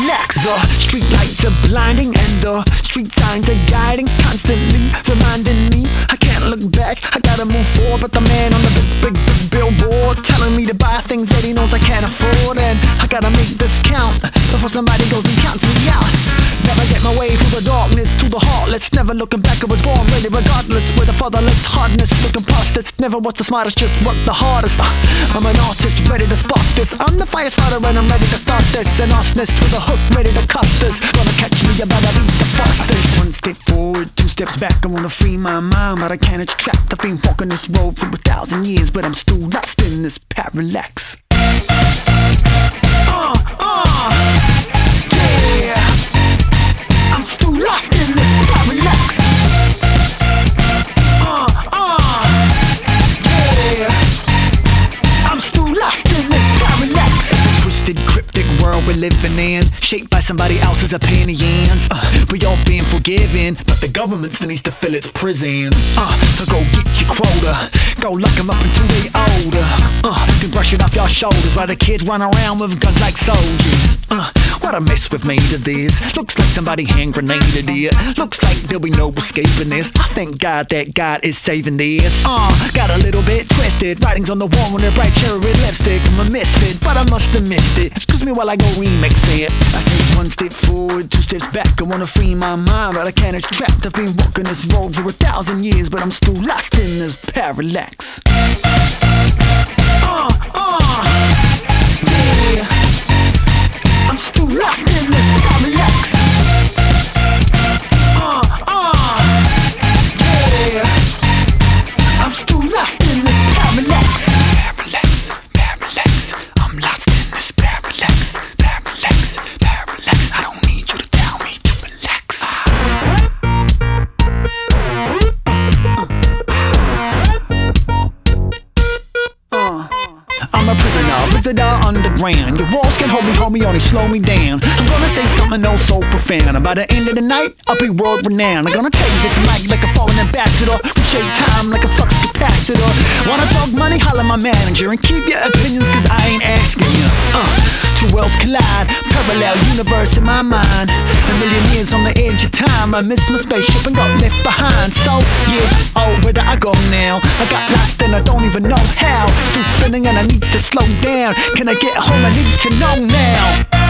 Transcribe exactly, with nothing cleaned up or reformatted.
parallax. The street lights are blinding and the street signs are guiding, constantly reminding me I can't look back, I gotta move forward. But the man on the big, big, big billboard telling me to buy things that he knows I can't afford, and I gotta make this count before somebody goes and counts me out. Navigate my way through the darkness to the heartless, never looking back, I was born ready regardless. With a fatherless hardness, looking past this, never was the smartest, just work the hardest. uh, I'm an artist, ready to spark this. I'm the fire starter and I'm ready to start this. An arsonist with a hook, ready to cut this. Gonna catch me, you better be the fastest. One step forward, two steps back, I wanna free my mind, but I can't, it's trapped. I've been walking this road for a thousand years, but I'm still lost in this parallax. Uh, uh, yeah, I'm still lost in this parallax. Uh, uh, yeah, I'm still lost in this parallax. Twisted, cryptic world we're living in, shaped by somebody else's opinions. uh, We all being forgiven, but the government still needs to fill its prisons. uh, So go get your quota, go lock them up until they older. uh, Can brush it off your shoulders while the kids run around with guns like soldiers. uh, What a mess we've made of this. Looks like somebody hand grenaded it. Looks like there'll be no escaping this. I thank God that God is saving this. uh, Got a little bit twisted, writings on the wall with a bright cherry red lipstick. I'm a misfit, but I must have missed it. Excuse me while I go remix it. I take one step forward, two steps back, I wanna free my mind, but I can't, it's trapped. I've been walking this road for a thousand years, but I'm still lost in this parallax. Uh, uh, yeah, I'm still lost in this parallax. Uh, uh, yeah, I'm still lost in this parallax. Parallax, parallax, I'm lost in this parallax. Parallax, parallax, I don't need you to tell me to relax. uh, I'm a prisoner, visitor underground. Your walls can hold me, hold me, only slow me down. I'm gonna say something oh so profound, and by the end of the night, I'll be world renowned. I'm gonna take this mic like a foreign ambassador, reshape time like a flux capacitor. Wanna talk money? Holla my manager, and keep your opinions, cause I ain't asking you. uh, Two worlds collide, parallel universe in my mind. A million years on the edge of time, I missed my spaceship and got left behind. So yeah, oh, where do I go now? I got lost and I don't even know how. Still spinning and I need to slow down. Can I get home? I need to know now.